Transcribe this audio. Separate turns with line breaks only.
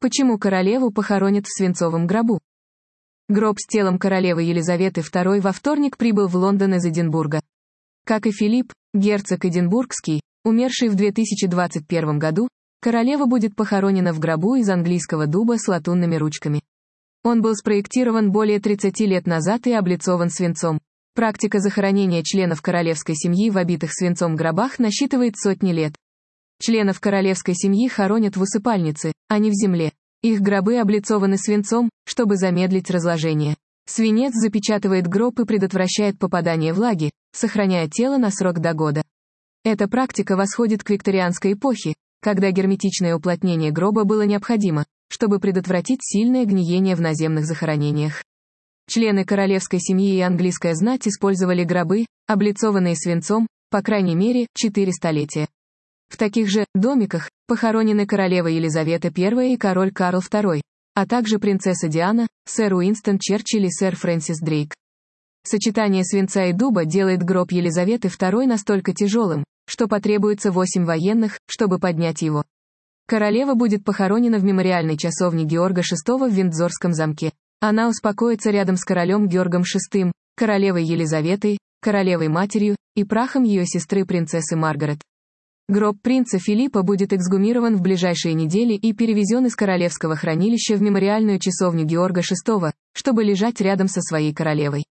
Почему королеву похоронят в свинцовом гробу? Гроб с телом королевы Елизаветы II во вторник прибыл в Лондон из Эдинбурга. Как и Филипп, герцог Эдинбургский, умерший в 2021 году, королева будет похоронена в гробу из английского дуба с латунными ручками. Он был спроектирован более 30 лет назад и облицован свинцом. Практика захоронения членов королевской семьи в обитых свинцом гробах насчитывает сотни лет. Членов королевской семьи хоронят в усыпальнице, а не в земле. Их гробы облицованы свинцом, чтобы замедлить разложение. Свинец запечатывает гроб и предотвращает попадание влаги, сохраняя тело на срок до года. Эта практика восходит к викторианской эпохе, когда герметичное уплотнение гроба было необходимо, чтобы предотвратить сильное гниение в наземных захоронениях. Члены королевской семьи и английская знать использовали гробы, облицованные свинцом, по крайней мере, 4 столетия. В таких же домиках похоронены королева Елизавета I и король Карл II, а также принцесса Диана, сэр Уинстон Черчилль и сэр Фрэнсис Дрейк. Сочетание свинца и дуба делает гроб Елизаветы II настолько тяжелым, что потребуется 8 военных, чтобы поднять его. Королева будет похоронена в мемориальной часовне Георга VI в Виндзорском замке. Она успокоится рядом с королем Георгом VI, королевой Елизаветой, королевой-матерью и прахом ее сестры принцессы Маргарет. Гроб принца Филиппа будет эксгумирован в ближайшие недели и перевезен из королевского хранилища в мемориальную часовню Георга VI, чтобы лежать рядом со своей королевой.